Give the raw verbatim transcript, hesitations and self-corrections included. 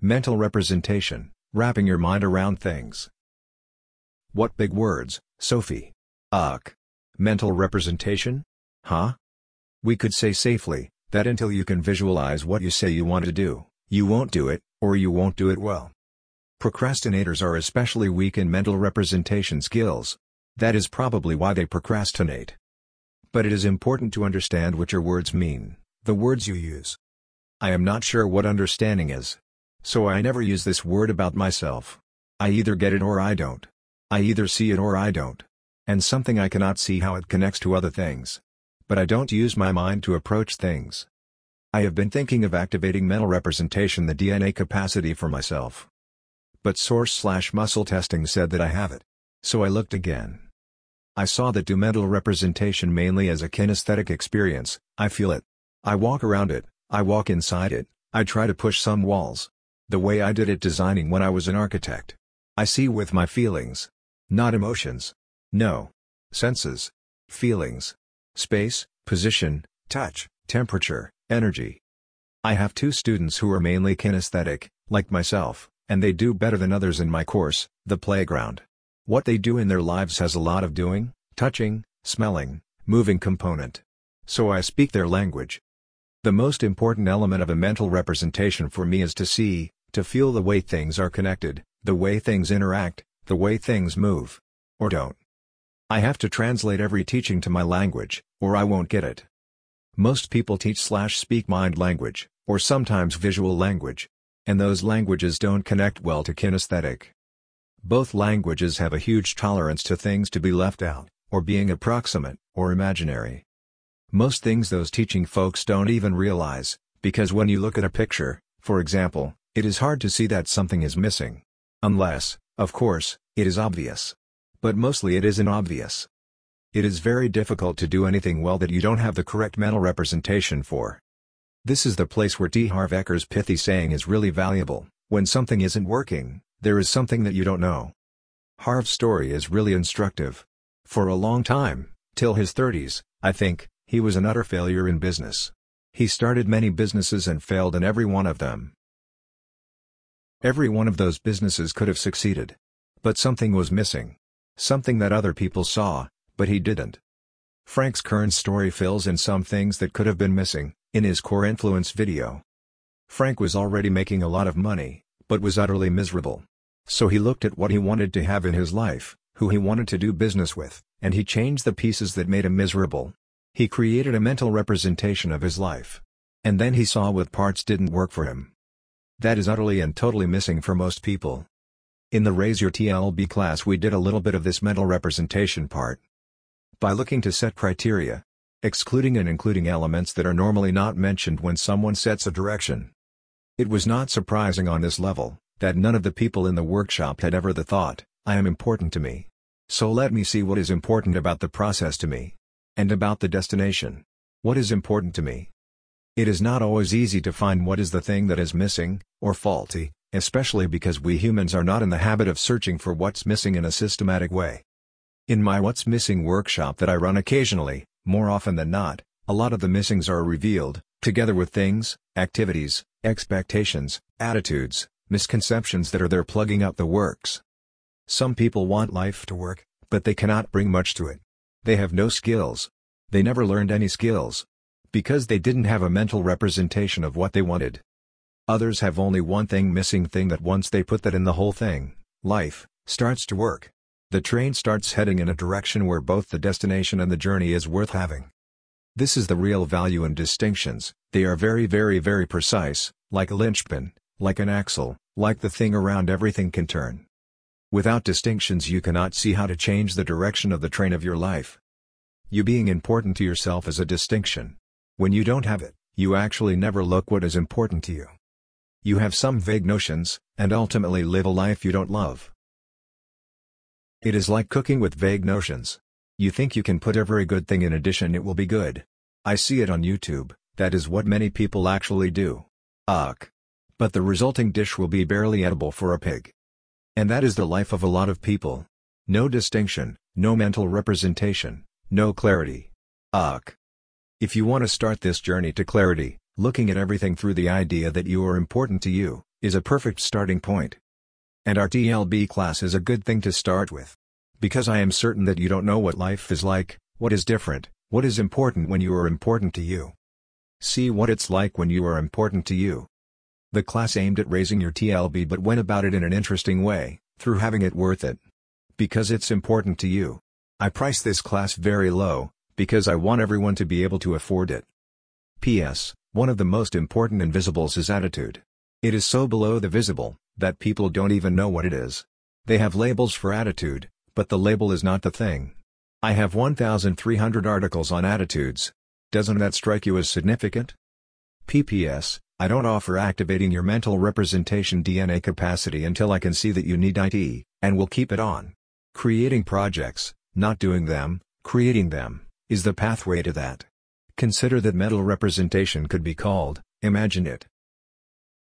Mental representation, wrapping your mind around things. What big words, Sophie. Ugh. Mental representation? Huh? We could say safely, that until you can visualize what you say you want to do, you won't do it, or you won't do it well. Procrastinators are especially weak in mental representation skills. That is probably why they procrastinate. But it is important to understand what your words mean, the words you use. I am not sure what understanding is. So I never use this word about myself. I either get it or I don't. I either see it or I don't. And something I cannot see how it connects to other things. But I don't use my mind to approach things. I have been thinking of activating mental representation, the D N A capacity for myself. But source slash muscle testing said that I have it. So I looked again. I saw that do mental representation mainly as a kinesthetic experience. I feel it. I walk around it, I walk inside it, I try to push some walls. The way I did it designing when I was an architect. I see with my feelings. Not emotions. No. Senses. Feelings. Space, position, touch, temperature, energy. I have two students who are mainly kinesthetic, like myself, and they do better than others in my course, The Playground. What they do in their lives has a lot of doing, touching, smelling, moving component. So I speak their language. The most important element of a mental representation for me is to see, to feel the way things are connected, the way things interact, the way things move. Or don't. I have to translate every teaching to my language, or I won't get it. Most people teach slash speak mind language, or sometimes visual language. And those languages don't connect well to kinesthetic. Both languages have a huge tolerance to things to be left out, or being approximate, or imaginary. Most things those teaching folks don't even realize, because when you look at a picture, for example, it is hard to see that something is missing. Unless, of course, it is obvious. But mostly it isn't obvious. It is very difficult to do anything well that you don't have the correct mental representation for. This is the place where T. Harv Eker's pithy saying is really valuable: when something isn't working, there is something that you don't know. Harv's story is really instructive. For a long time, till his thirties, I think, he was an utter failure in business. He started many businesses and failed in every one of them. Every one of those businesses could have succeeded. But something was missing. Something that other people saw, but he didn't. Frank's current story fills in some things that could have been missing, in his core influence video. Frank was already making a lot of money, but was utterly miserable. So he looked at what he wanted to have in his life, who he wanted to do business with, and he changed the pieces that made him miserable. He created a mental representation of his life. And then he saw what parts didn't work for him. That is utterly and totally missing for most people. In the Raise Your T L B class we did a little bit of this mental representation part. By looking to set criteria, excluding and including elements that are normally not mentioned when someone sets a direction. It was not surprising on this level, that none of the people in the workshop had ever the thought, I am important to me. So let me see what is important about the process to me. And about the destination. What is important to me? It is not always easy to find what is the thing that is missing, or faulty, especially because we humans are not in the habit of searching for what's missing in a systematic way. In my What's Missing workshop that I run occasionally, more often than not, a lot of the missings are revealed, together with things, activities, expectations, attitudes, misconceptions that are there plugging up the works. Some people want life to work, but they cannot bring much to it. They have no skills. They never learned any skills. Because they didn't have a mental representation of what they wanted. Others have only one thing missing thing that once they put that in, the whole thing, life, starts to work. The train starts heading in a direction where both the destination and the journey is worth having. This is the real value in distinctions. They are very very very precise, like a linchpin, like an axle, like the thing around everything can turn. Without distinctions you cannot see how to change the direction of the train of your life. You being important to yourself is a distinction. When you don't have it, you actually never look what is important to you. You have some vague notions, and ultimately live a life you don't love. It is like cooking with vague notions. You think you can put every good thing in a dish and it will be good. I see it on YouTube, that is what many people actually do. Ugh. But the resulting dish will be barely edible for a pig. And that is the life of a lot of people. No distinction, no mental representation, no clarity. Ugh. If you want to start this journey to clarity, looking at everything through the idea that you are important to you, is a perfect starting point. And our T L B class is a good thing to start with. Because I am certain that you don't know what life is like, what is different, what is important when you are important to you. See what it's like when you are important to you. The class aimed at raising your T L B but went about it in an interesting way, through having it worth it. Because it's important to you. I price this class very low, because I want everyone to be able to afford it. P S One of the most important invisibles is attitude. It is so below the visible, that people don't even know what it is. They have labels for attitude, but the label is not the thing. I have one thousand three hundred articles on attitudes. Doesn't that strike you as significant? P P S I don't offer activating your mental representation D N A capacity until I can see that you need it, and will keep it on. Creating projects, not doing them, creating them, is the pathway to that. Consider that mental representation could be called, imagine it.